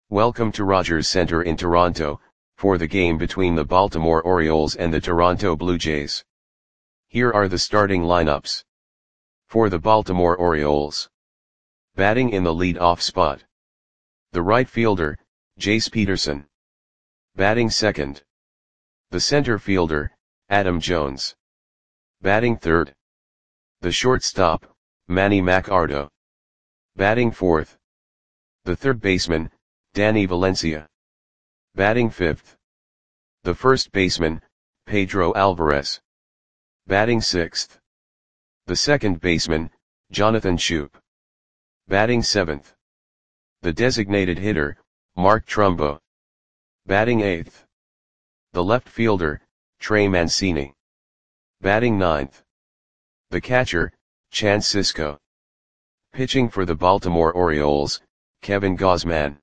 Welcome to Rogers Centre in Toronto, for the game between the Baltimore Orioles and the Toronto Blue Jays. Here are the starting lineups. For the Baltimore Orioles. Batting in the lead-off spot. The right fielder, Jace Peterson. Batting second. The center fielder, Adam Jones. Batting third. The shortstop, Manny Machado. Batting fourth. The third baseman, Danny Valencia. Batting fifth. The first baseman, Pedro Alvarez. Batting sixth. The second baseman, Jonathan Schoop. Batting seventh. The designated hitter, Mark Trumbo. Batting eighth. The left fielder, Trey Mancini. Batting ninth. The catcher, Chance Sisco. Pitching for the Baltimore Orioles, Kevin Gausman.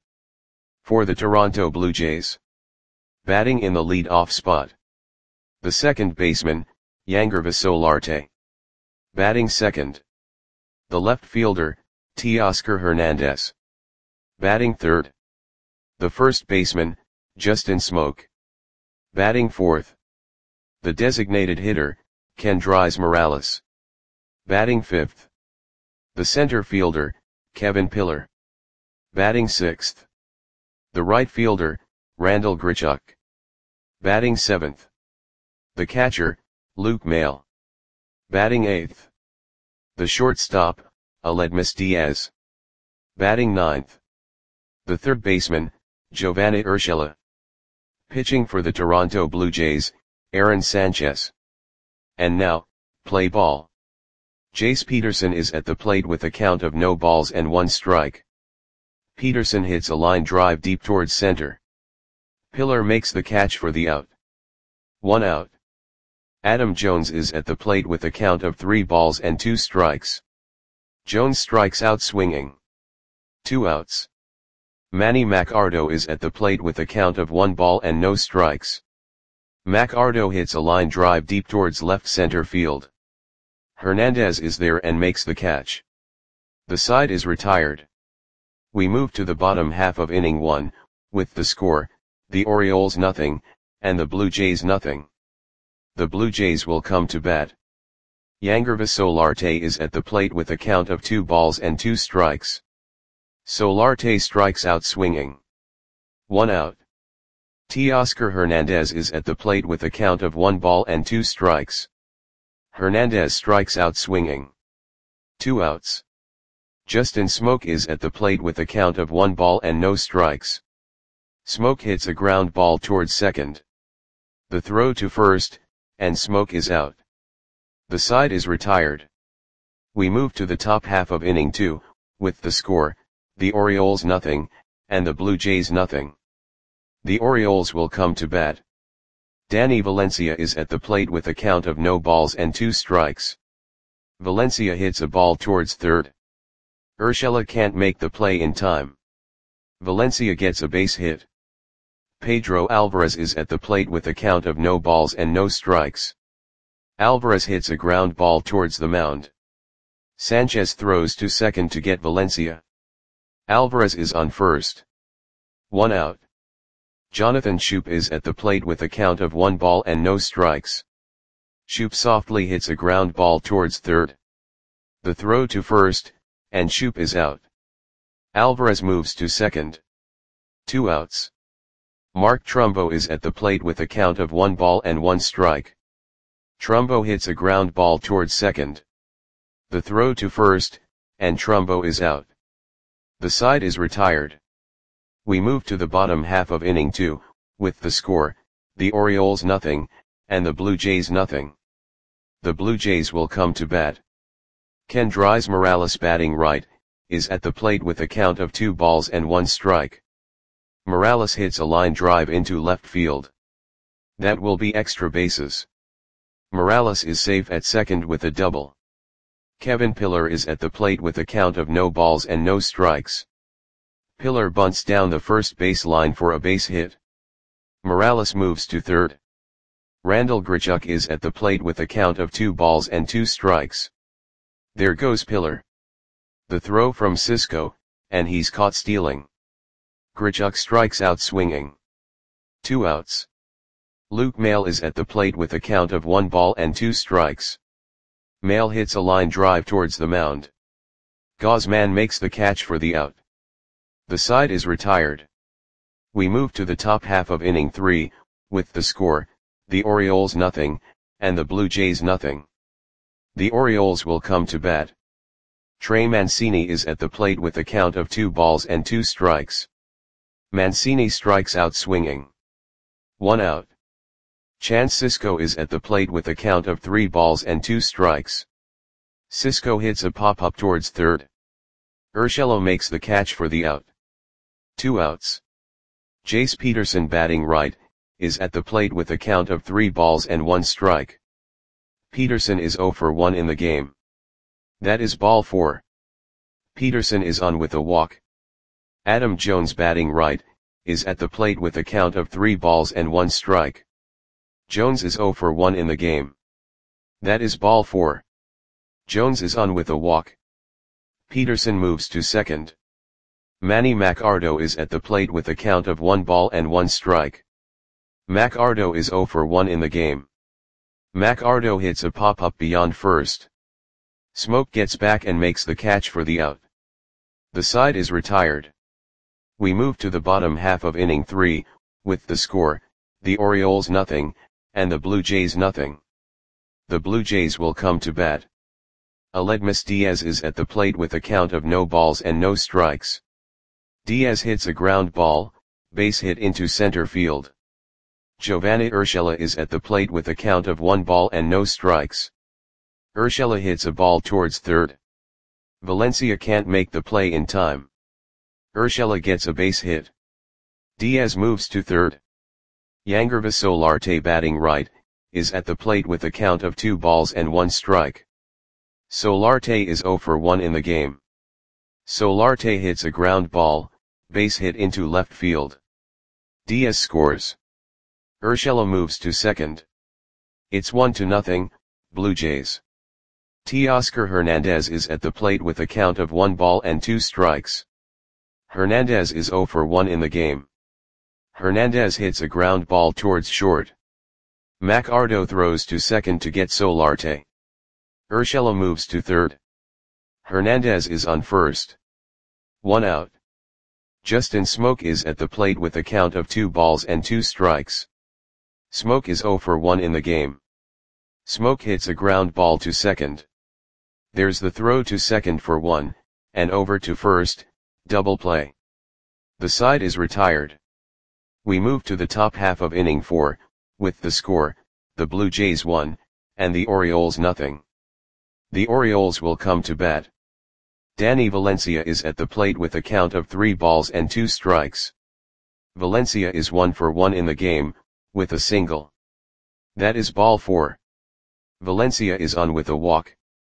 For the Toronto Blue Jays. Batting in the lead-off spot. The second baseman, Yangervis Solarte. Batting second. The left fielder, Teoscar Hernandez. Batting third. The first baseman, Justin Smoak. Batting fourth. The designated hitter, Kendrys Morales. Batting fifth. The center fielder, Kevin Pillar. Batting sixth. The right fielder, Randal Grichuk. Batting seventh. The catcher, Luke Maile. Batting eighth. The shortstop, Aledmys Diaz. Batting ninth. The third baseman, Giovanni Urshela. Pitching for the Toronto Blue Jays, Aaron Sanchez. And now, play ball. Jace Peterson is at the plate with a count of no balls and 1 strike. Peterson hits a line drive deep towards center. Pillar makes the catch for the out. 1 out. Adam Jones is at the plate with a count of 3 balls and 2 strikes. Jones strikes out swinging. 2 outs. Manny Machado is at the plate with a count of 1 ball and no strikes. Machado hits a line drive deep towards left center field. Hernandez is there and makes the catch. The side is retired. We move to the bottom half of inning 1, with the score, the Orioles nothing, and the Blue Jays nothing. The Blue Jays will come to bat. Yangervis Solarte is at the plate with a count of 2 balls and 2 strikes. Solarte strikes out swinging. 1 out. Teoscar Hernandez is at the plate with a count of 1 ball and 2 strikes. Hernandez strikes out swinging. 2 outs. Justin Smoak is at the plate with a count of 1 ball and no strikes. Smoak hits a ground ball towards second. The throw to first, and Smoak is out. The side is retired. We move to the top half of inning 2, with the score, the Orioles nothing, and the Blue Jays nothing. The Orioles will come to bat. Danny Valencia is at the plate with a count of no balls and 2 strikes. Valencia hits a ball towards third. Urshela can't make the play in time. Valencia gets a base hit. Pedro Alvarez is at the plate with a count of no balls and no strikes. Alvarez hits a ground ball towards the mound. Sanchez throws to second to get Valencia. Alvarez is on first. 1 out. Jonathan Schoop is at the plate with a count of 1 ball and no strikes. Schoop softly hits a ground ball towards third. The throw to first, and Schoop is out. Alvarez moves to second. 2 outs. Mark Trumbo is at the plate with a count of 1 ball and 1 strike. Trumbo hits a ground ball towards second. The throw to first, and Trumbo is out. The side is retired. We move to the bottom half of inning 2, with the score, the Orioles nothing, and the Blue Jays nothing. The Blue Jays will come to bat. Kendrys Morales batting right, is at the plate with a count of 2 balls and 1 strike. Morales hits a line drive into left field. That will be extra bases. Morales is safe at second with a double. Kevin Pillar is at the plate with a count of no balls and no strikes. Pillar bunts down the first base line for a base hit. Morales moves to third. Randal Grichuk is at the plate with a count of 2 balls and 2 strikes. There goes Pillar. The throw from Sisco, and he's caught stealing. Grichuk strikes out swinging. 2 outs. Luke Maile is at the plate with a count of 1 ball and 2 strikes. Maile hits a line drive towards the mound. Gausman makes the catch for the out. The side is retired. We move to the top half of inning 3, with the score, the Orioles nothing, and the Blue Jays nothing. The Orioles will come to bat. Trey Mancini is at the plate with a count of 2 balls and 2 strikes. Mancini strikes out swinging. 1 out. Chance Sisco is at the plate with a count of 3 balls and 2 strikes. Sisco hits a pop-up towards third. Urshela makes the catch for the out. 2 outs. Jace Peterson, batting right, is at the plate with a count of 3 balls and 1 strike. Peterson is 0 for 1 in the game. That is ball 4. Peterson is on with a walk. Adam Jones, batting right, is at the plate with a count of 3 balls and 1 strike. Jones is 0 for 1 in the game. That is ball 4. Jones is on with a walk. Peterson moves to second. Manny Macardo is at the plate with a count of 1 ball and 1 strike. Macardo is 0 for 1 in the game. Macardo hits a pop-up beyond first. Smoke gets back and makes the catch for the out. The side is retired. We move to the bottom half of inning 3, with the score, the Orioles nothing, and the Blue Jays nothing. The Blue Jays will come to bat. Aledmys Diaz is at the plate with a count of no balls and no strikes. Diaz hits a ground ball, base hit into center field. Giovanni Urshela is at the plate with a count of 1 ball and no strikes. Urshela hits a ball towards third. Valencia can't make the play in time. Urshela gets a base hit. Diaz moves to third. Yangervis Solarte, batting right, is at the plate with a count of 2 balls and 1 strike. Solarte is 0 for 1 in the game. Solarte hits a ground ball, base hit into left field. Diaz scores. Urshela moves to second. It's 1-0, Blue Jays. Teoscar Hernandez is at the plate with a count of 1 ball and 2 strikes. Hernandez is 0 for 1 in the game. Hernandez hits a ground ball towards short. Macardo throws to second to get Solarte. Urshela moves to third. Hernandez is on first. 1 out. Justin Smoke is at the plate with a count of 2 balls and 2 strikes. Smoke is 0 for 1 in the game. Smoke hits a ground ball to second. There's the throw to second for 1, and over to first, double play. The side is retired. We move to the top half of inning 4, with the score, the Blue Jays 1, and the Orioles nothing. The Orioles will come to bat. Danny Valencia is at the plate with a count of 3 balls and 2 strikes. Valencia is 1 for 1 in the game, with a single. That is ball 4. Valencia is on with a walk.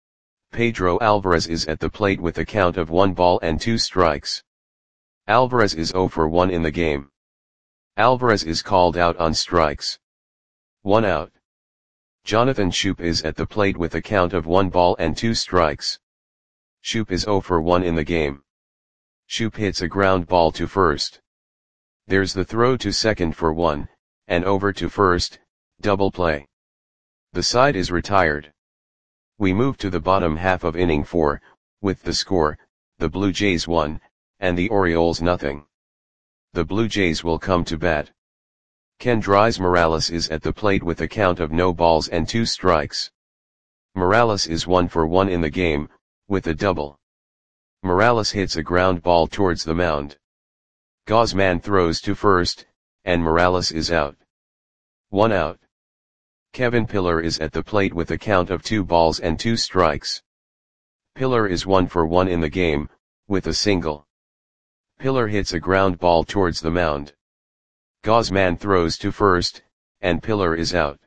Pedro Alvarez is at the plate with a count of 1 ball and 2 strikes. Alvarez is 0 for 1 in the game. Alvarez is called out on strikes. 1 out. Jonathan Schoop is at the plate with a count of 1 ball and 2 strikes. Schoop is 0 for 1 in the game. Schoop hits a ground ball to first. There's the throw to second for 1, and over to first, double play. The side is retired. We move to the bottom half of inning 4, with the score, the Blue Jays 1, and the Orioles nothing. The Blue Jays will come to bat. Kendrys Morales is at the plate with a count of no balls and 2 strikes. Morales is 1 for 1 in the game, with a double. Morales hits a ground ball towards the mound. Gausman throws to first, and Morales is out. 1 out. Kevin Pillar is at the plate with a count of 2 balls and 2 strikes. Pillar is 1 for 1 in the game, with a single. Pillar hits a ground ball towards the mound. Gausman throws to first, and Pillar is out.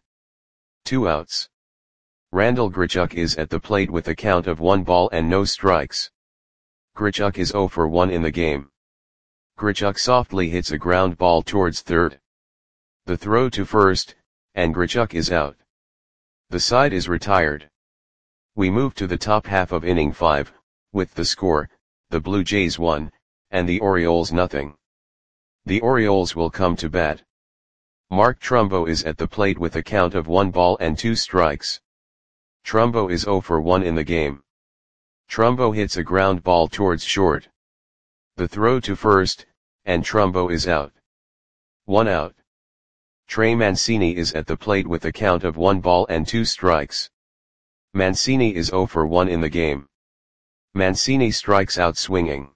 2 outs. Randal Grichuk is at the plate with a count of 1 ball and no strikes. Grichuk is 0 for 1 in the game. Grichuk softly hits a ground ball towards third. The throw to first, and Grichuk is out. The side is retired. We move to the top half of inning 5, with the score, the Blue Jays 1, and the Orioles nothing. The Orioles will come to bat. Mark Trumbo is at the plate with a count of 1 ball and 2 strikes. Trumbo is 0 for 1 in the game. Trumbo hits a ground ball towards short. The throw to first, and Trumbo is out. 1 out. Trey Mancini is at the plate with a count of 1 ball and 2 strikes. Mancini is 0 for 1 in the game. Mancini strikes out swinging.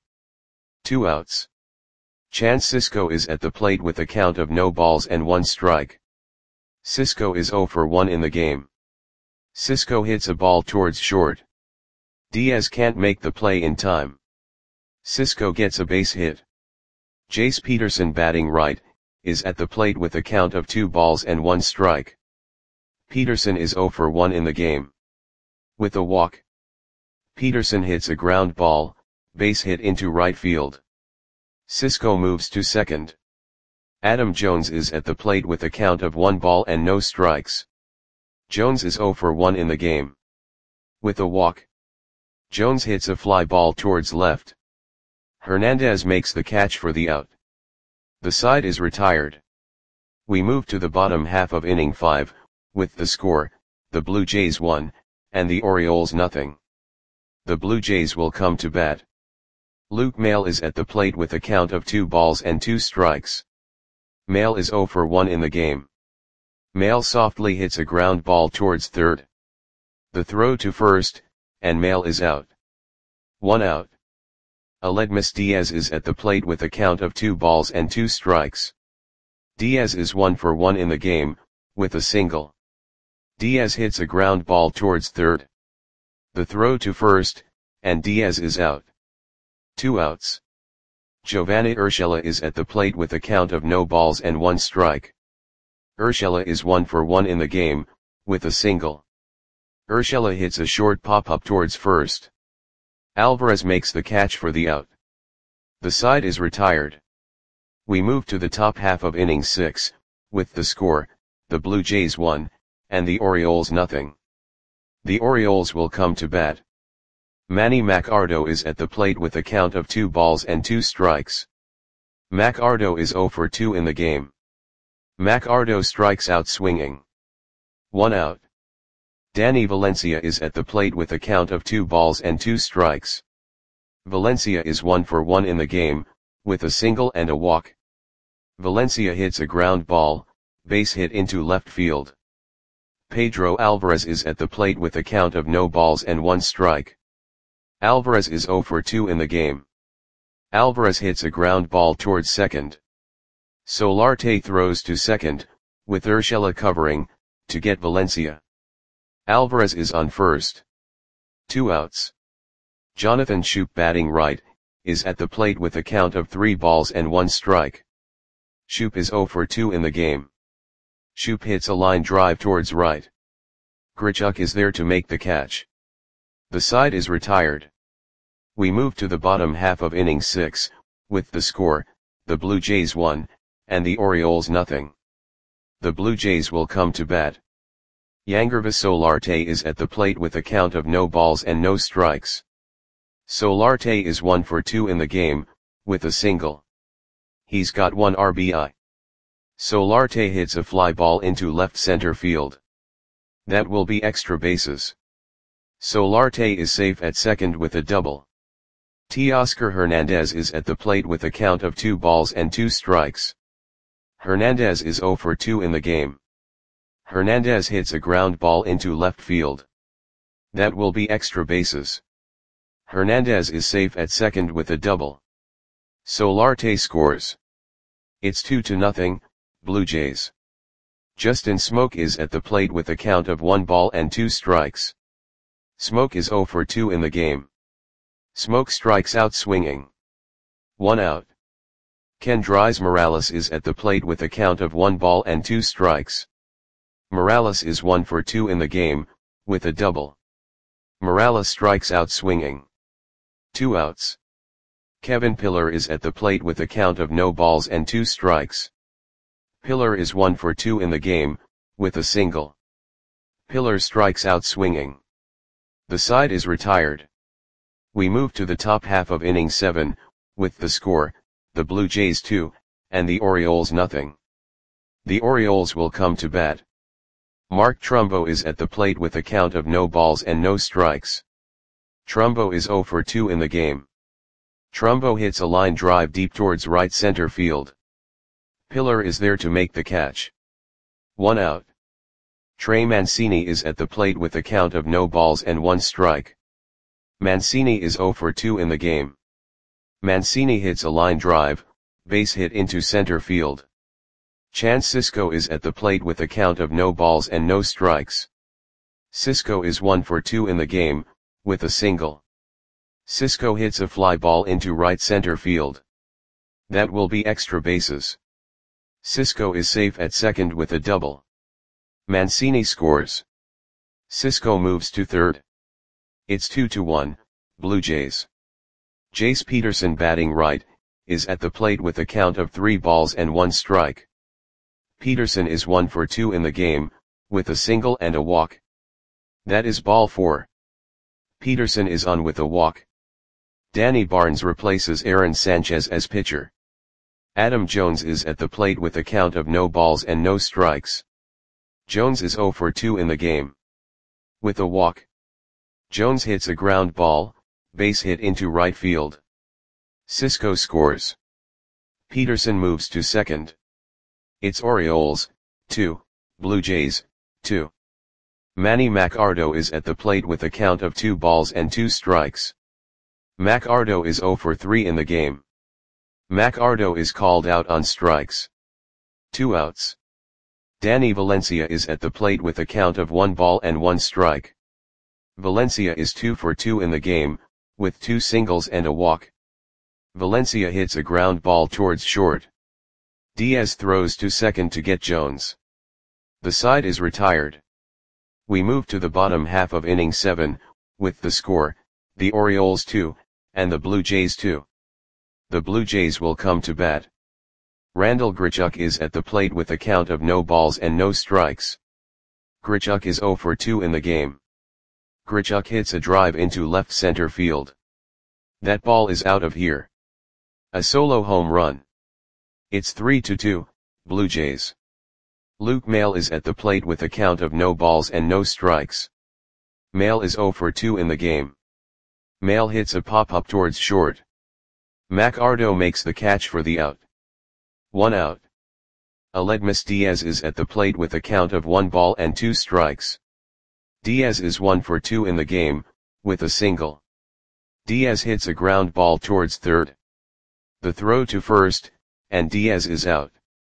2 outs. Chance Sisco is at the plate with a count of no balls and 1 strike. Sisco is 0 for 1 in the game. Sisco hits a ball towards short. Diaz can't make the play in time. Sisco gets a base hit. Jace Peterson, batting right, is at the plate with a count of 2 balls and 1 strike. Peterson is 0 for 1 in the game. With a walk, Peterson hits a ground ball, base hit into right field. Sisco moves to second. Adam Jones is at the plate with a count of 1 ball and no strikes. Jones is 0 for 1 in the game. With a walk, Jones hits a fly ball towards left. Hernandez makes the catch for the out. The side is retired. We move to the bottom half of inning 5, with the score, the Blue Jays 1, and the Orioles nothing. The Blue Jays will come to bat. Luke Maile is at the plate with a count of 2 balls and 2 strikes. Maile is 0 for 1 in the game. Maile softly hits a ground ball towards third. The throw to first, and Maile is out. 1 out. Aledmys Diaz is at the plate with a count of 2 balls and 2 strikes. Diaz is 1 for 1 in the game, with a single. Diaz hits a ground ball towards third. The throw to first, and Diaz is out. 2 outs. Giovanni Urshela is at the plate with a count of no balls and 1 strike. Urshela is 1 for 1 in the game, with a single. Urshela hits a short pop-up towards first. Alvarez makes the catch for the out. The side is retired. We move to the top half of inning 6, with the score, the Blue Jays 1, and the Orioles nothing. The Orioles will come to bat. Manny Machado is at the plate with a count of 2 balls and 2 strikes. Machado is 0 for 2 in the game. Machado strikes out swinging. 1 out. Danny Valencia is at the plate with a count of 2 balls and 2 strikes. Valencia is 1 for 1 in the game, with a single and a walk. Valencia hits a ground ball, base hit into left field. Pedro Alvarez is at the plate with a count of no balls and 1 strike. Alvarez is 0 for 2 in the game. Alvarez hits a ground ball towards second. Solarte throws to second, with Urshela covering, to get Valencia. Alvarez is on first. 2 outs. Jonathan Schoop, batting right, is at the plate with a count of 3 balls and 1 strike. Schoop is 0 for 2 in the game. Schoop hits a line drive towards right. Grichuk is there to make the catch. The side is retired. We move to the bottom half of inning 6, with the score, the Blue Jays 1, and the Orioles nothing. The Blue Jays will come to bat. Yangervis Solarte is at the plate with a count of no balls and no strikes. Solarte is 1 for 2 in the game, with a single. He's got 1 RBI. Solarte hits a fly ball into left center field. That will be extra bases. Solarte is safe at second with a double. Teoscar Hernandez is at the plate with a count of 2 balls and 2 strikes. Hernandez is 0 for 2 in the game. Hernandez hits a ground ball into left field. That will be extra bases. Hernandez is safe at second with a double. Solarte scores. It's 2-0, Blue Jays. Justin Smoke is at the plate with a count of 1 ball and 2 strikes. Smoke is 0 for 2 in the game. Smoke strikes out swinging. 1 out. Kendrys Morales is at the plate with a count of 1 ball and 2 strikes. Morales is 1 for 2 in the game, with a double. Morales strikes out swinging. 2 outs. Kevin Pillar is at the plate with a count of no balls and 2 strikes. Pillar is 1 for 2 in the game, with a single. Pillar strikes out swinging. The side is retired. We move to the top half of inning 7, with the score, the Blue Jays 2, and the Orioles nothing. The Orioles will come to bat. Mark Trumbo is at the plate with a count of no balls and no strikes. Trumbo is 0 for 2 in the game. Trumbo hits a line drive deep towards right center field. Pillar is there to make the catch. 1 out. Trey Mancini is at the plate with a count of no balls and 1 strike. Mancini is 0 for 2 in the game. Mancini hits a line drive, base hit into center field. Chance Sisco is at the plate with a count of no balls and no strikes. Sisco is 1 for 2 in the game, with a single. Sisco hits a fly ball into right center field. That will be extra bases. Sisco is safe at second with a double. Mancini scores. Sisco moves to third. It's 2-1, Blue Jays. Jace Peterson, batting right, is at the plate with a count of 3 balls and 1 strike. Peterson is 1 for 2 in the game, with a single and a walk. That is ball 4. Peterson is on with a walk. Danny Barnes replaces Aaron Sanchez as pitcher. Adam Jones is at the plate with a count of no balls and no strikes. Jones is 0 for 2 in the game. With a walk. Jones hits a ground ball, base hit into right field. Sisco scores. Peterson moves to second. It's Orioles, 2, Blue Jays, 2. Manny Machado is at the plate with a count of 2 balls and 2 strikes. Machado is 0 for 3 in the game. Machado is called out on strikes. 2 outs. Danny Valencia is at the plate with a count of 1 ball and 1 strike. Valencia is 2 for 2 in the game, with 2 singles and a walk. Valencia hits a ground ball towards short. Diaz throws to second to get Jones. The side is retired. We move to the bottom half of inning 7, with the score, the Orioles 2, and the Blue Jays 2. The Blue Jays will come to bat. Randal Grichuk is at the plate with a count of no balls and no strikes. Grichuk is 0 for 2 in the game. Grichuk hits a drive into left center field. That ball is out of here. A solo home run. It's 3-2, Blue Jays. Luke Maile is at the plate with a count of no balls and no strikes. Maile is 0 for 2 in the game. Maile hits a pop-up towards short. Machado makes the catch for the out. 1 out. Aledmys Diaz is at the plate with a count of 1 ball and 2 strikes. Diaz is 1 for 2 in the game, with a single. Diaz hits a ground ball towards third. The throw to first, and Diaz is out.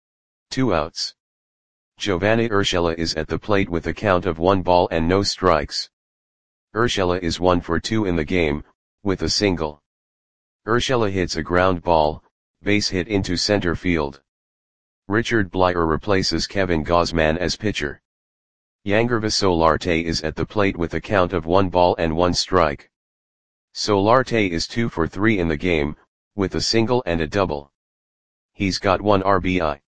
2 outs. Giovanny Urshela is at the plate with a count of 1 ball and no strikes. Urshela is 1 for 2 in the game, with a single. Urshela hits a ground ball, base hit into center field. Richard Bleier replaces Kevin Gausman as pitcher. Yangervis Solarte is at the plate with a count of 1 ball and 1 strike. Solarte is 2 for 3 in the game, with a single and a double. He's got 1 RBI.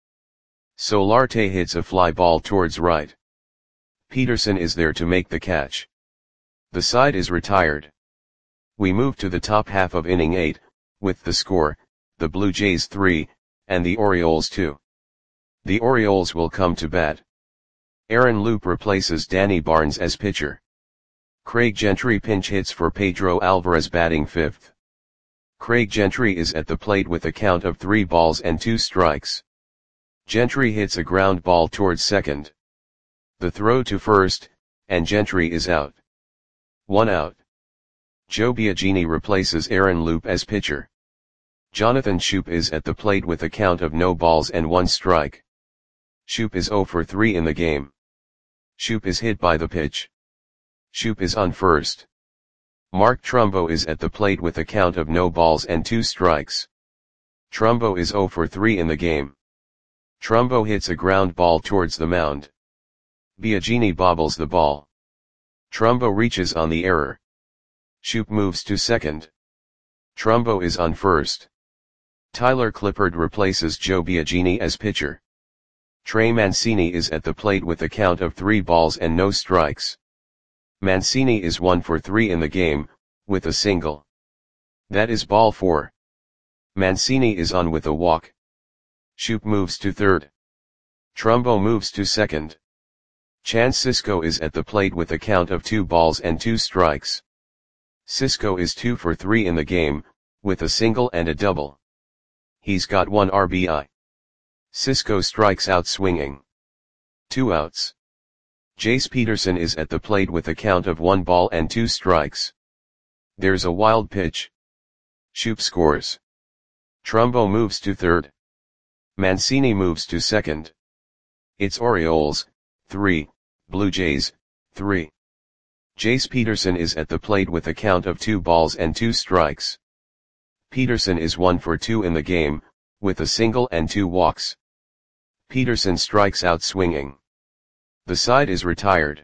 Solarte hits a fly ball towards right. Peterson is there to make the catch. The side is retired. We move to the top half of inning 8, with the score, the Blue Jays 3, and the Orioles 2. The Orioles will come to bat. Aaron Loup replaces Danny Barnes as pitcher. Craig Gentry pinch hits for Pedro Alvarez, batting 5th. Craig Gentry is at the plate with a count of 3 balls and 2 strikes. Gentry hits a ground ball towards second. The throw to first, and Gentry is out. 1 out. Joe Biagini replaces Aaron Loup as pitcher. Jonathan Schoop is at the plate with a count of no balls and 1 strike. Schoop is 0 for 3 in the game. Schoop is hit by the pitch. Schoop is on first. Mark Trumbo is at the plate with a count of no balls and 2 strikes. Trumbo is 0 for 3 in the game. Trumbo hits a ground ball towards the mound. Biagini bobbles the ball. Trumbo reaches on the error. Schoop moves to second. Trumbo is on first. Tyler Clippard replaces Joe Biagini as pitcher. Trey Mancini is at the plate with a count of 3 balls and no strikes. Mancini is 1 for 3 in the game, with a single. That is ball 4. Mancini is on with a walk. Shoop moves to third. Trumbo moves to second. Chance Cisco is at the plate with a count of 2 balls and 2 strikes. Cisco is 2 for 3 in the game, with a single and a double. He's got 1 RBI. Cisco strikes out swinging. 2 outs. Jace Peterson is at the plate with a count of 1 ball and 2 strikes. There's a wild pitch. Shoop scores. Trumbo moves to third. Mancini moves to second. It's Orioles, 3, Blue Jays, 3. Jace Peterson is at the plate with a count of 2 balls and 2 strikes. Peterson is 1 for 2 in the game, with a single and 2 walks. Peterson strikes out swinging. The side is retired.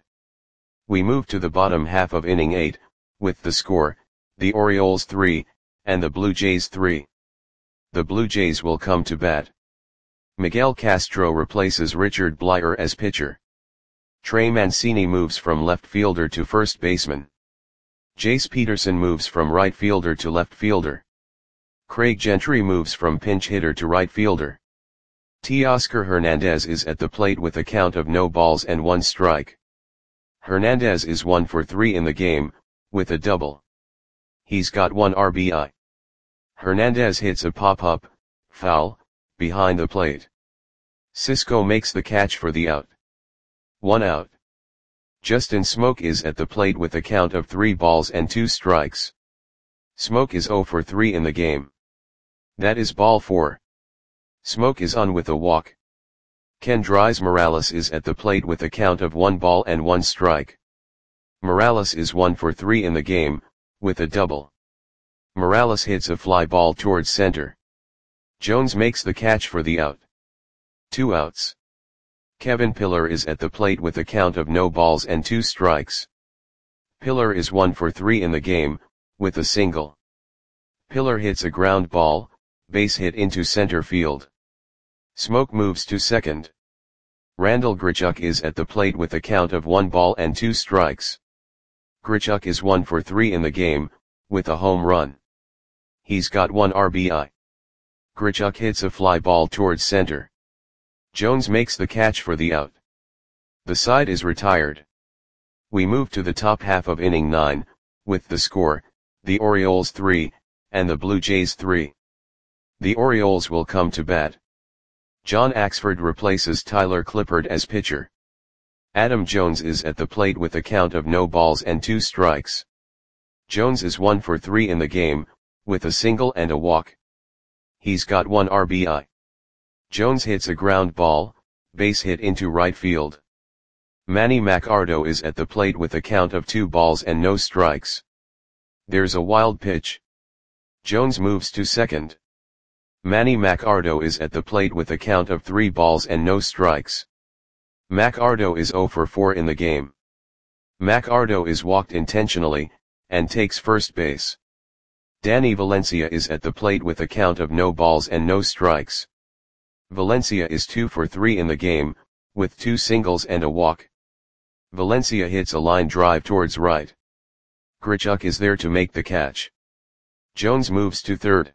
We move to the bottom half of inning 8, with the score, the Orioles 3, and the Blue Jays 3. The Blue Jays will come to bat. Miguel Castro replaces Richard Bleier as pitcher. Trey Mancini moves from left fielder to first baseman. Jace Peterson moves from right fielder to left fielder. Craig Gentry moves from pinch hitter to right fielder. Teoscar Hernandez is at the plate with a count of no balls and 1 strike. Hernandez is 1 for 3 in the game, with a double. He's got 1 RBI. Hernandez hits a pop-up, foul, behind the plate. Cisco makes the catch for the out. 1 out. Justin Smoke is at the plate with a count of 3 balls and 2 strikes. Smoke is 0 for 3 in the game. That is ball 4. Smoke is on with a walk. Kendrys Morales is at the plate with a count of 1 ball and 1 strike. Morales is 1 for 3 in the game, with a double. Morales hits a fly ball towards center. Jones makes the catch for the out. 2 outs. Kevin Pillar is at the plate with a count of no balls and 2 strikes. Pillar is 1 for 3 in the game, with a single. Pillar hits a ground ball, base hit into center field. Smoke moves to second. Randall Grichuk is at the plate with a count of 1 ball and 2 strikes. Grichuk is 1 for 3 in the game, with a home run. He's got 1 RBI. Grichuk hits a fly ball towards center. Jones makes the catch for the out. The side is retired. We move to the top half of inning 9, with the score, the Orioles 3, and the Blue Jays 3. The Orioles will come to bat. John Axford replaces Tyler Clippard as pitcher. Adam Jones is at the plate with a count of no balls and 2 strikes. Jones is 1 for 3 in the game, with a single and a walk. He's got 1 RBI. Jones hits a ground ball, base hit into right field. Manny Machado is at the plate with a count of 2 balls and no strikes. There's a wild pitch. Jones moves to second. Manny Machado is at the plate with a count of 3 balls and no strikes. Machado is 0 for 4 in the game. Machado is walked intentionally, and takes first base. Danny Valencia is at the plate with a count of no balls and no strikes. Valencia is 2 for 3 in the game, with 2 singles and a walk. Valencia hits a line drive towards right. Grichuk is there to make the catch. Jones moves to third.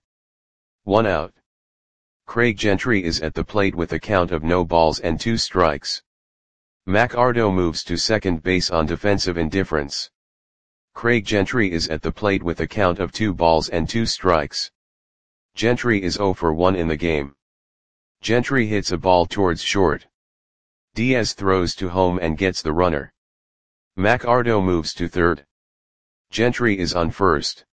1 out. Craig Gentry is at the plate with a count of no balls and 2 strikes. Machado moves to second base on defensive indifference. Craig Gentry is at the plate with a count of 2 balls and 2 strikes. Gentry is 0 for 1 in the game. Gentry hits a ball towards short. Diaz throws to home and gets the runner. Machado moves to third. Gentry is on first.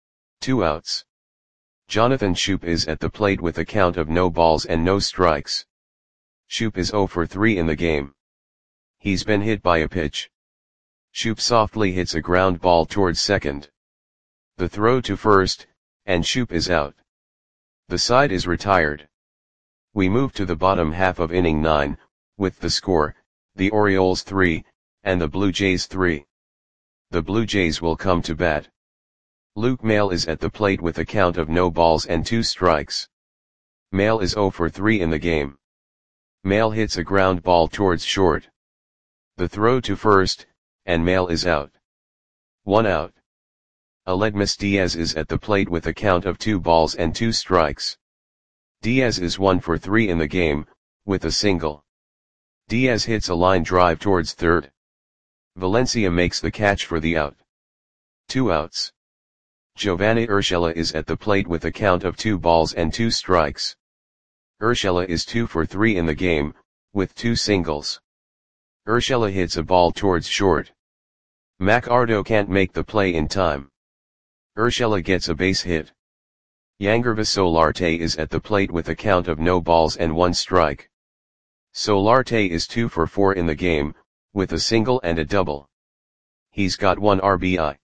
2 outs. Jonathan Schoop is at the plate with a count of no balls and no strikes. Schoop is 0 for 3 in the game. He's been hit by a pitch. Schoop softly hits a ground ball towards second. The throw to first, and Schoop is out. The side is retired. We move to the bottom half of inning 9, with the score, the Orioles 3, and the Blue Jays 3. The Blue Jays will come to bat. Luke Maile is at the plate with a count of no balls and 2 strikes. Maile is 0 for 3 in the game. Maile hits a ground ball towards short. The throw to first, and Maile is out. 1 out. Aledmus Diaz is at the plate with a count of 2 balls and 2 strikes. Diaz is 1 for 3 in the game, with a single. Diaz hits a line drive towards third. Valencia makes the catch for the out. 2 outs. Giovanni Urshela is at the plate with a count of 2 balls and 2 strikes. Urshela is 2 for 3 in the game, with 2 singles. Urshela hits a ball towards short. Macardo can't make the play in time. Urshela gets a base hit. Yangervis Solarte is at the plate with a count of no balls and 1 strike. Solarte is 2 for 4 in the game, with a single and a double. He's got 1 RBI.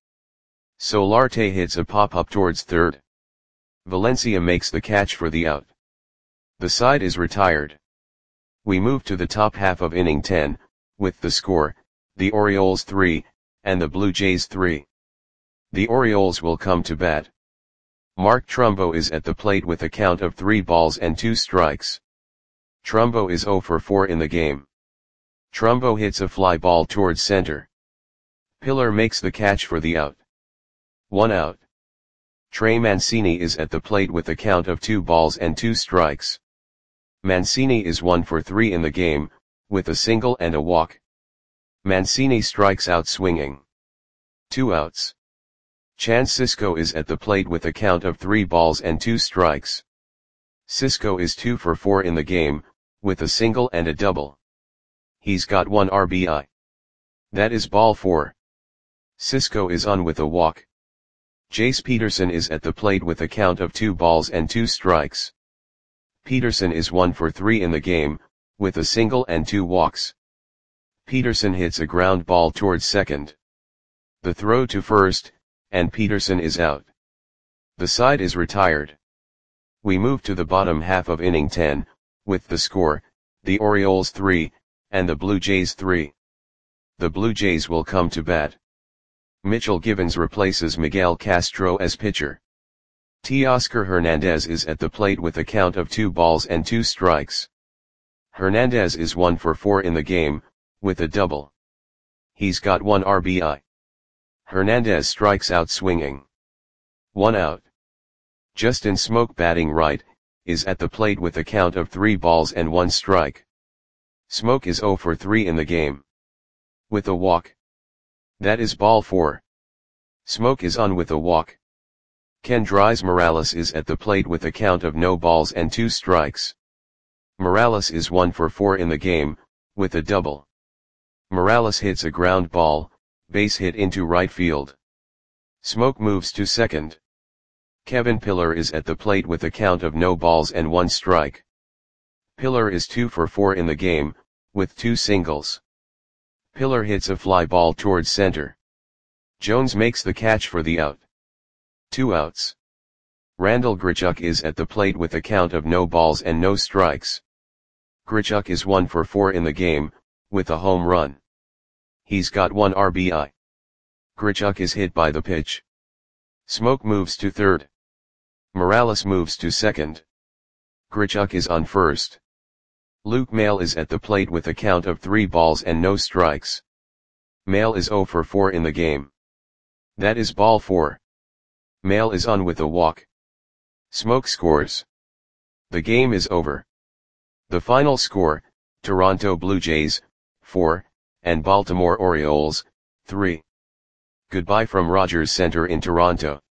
Solarte hits a pop-up towards third. Valencia makes the catch for the out. The side is retired. We move to the top half of inning 10, with the score, the Orioles 3, and the Blue Jays 3. The Orioles will come to bat. Mark Trumbo is at the plate with a count of 3 balls and 2 strikes. Trumbo is 0 for 4 in the game. Trumbo hits a fly ball towards center. Pillar makes the catch for the out. 1 out. Trey Mancini is at the plate with a count of 2 balls and 2 strikes. Mancini is 1 for 3 in the game, with a single and a walk. Mancini strikes out swinging. 2 outs. Chance Sisco is at the plate with a count of 3 balls and 2 strikes. Sisco is 2 for 4 in the game, with a single and a double. He's got 1 RBI. That is ball 4. Sisco is on with a walk. Jace Peterson is at the plate with a count of 2 balls and 2 strikes. Peterson is 1 for 3 in the game, with a single and 2 walks. Peterson hits a ground ball towards second. The throw to first, and Peterson is out. The side is retired. We move to the bottom half of inning 10, with the score, the Orioles 3, and the Blue Jays 3. The Blue Jays will come to bat. Mitchell Givens replaces Miguel Castro as pitcher. Teoscar Hernandez is at the plate with a count of 2 balls and 2 strikes. Hernandez is 1 for 4 in the game, with a double. He's got 1 RBI. Hernandez strikes out swinging. 1 out. Justin Smoke batting right, is at the plate with a count of 3 balls and 1 strike. Smoke is 0 for 3 in the game. With a walk. That is ball 4. Smoke is on with a walk. Kendrys Morales is at the plate with a count of no balls and 2 strikes. Morales is 1 for 4 in the game, with a double. Morales hits a ground ball, base hit into right field. Smoke moves to second. Kevin Pillar is at the plate with a count of no balls and 1 strike. Pillar is 2 for 4 in the game, with 2 singles. Pillar hits a fly ball towards center. Jones makes the catch for the out. 2 outs. Randal Grichuk is at the plate with a count of no balls and no strikes. Grichuk is 1 for 4 in the game, with a home run. He's got 1 RBI. Grichuk is hit by the pitch. Smoke moves to third. Morales moves to second. Grichuk is on first. Luke Maile is at the plate with a count of 3 balls and no strikes. Maile is 0 for 4 in the game. That is ball 4. Maile is on with a walk. Smoke scores. The game is over. The final score, Toronto Blue Jays, 4, and Baltimore Orioles, 3. Goodbye from Rogers Center in Toronto.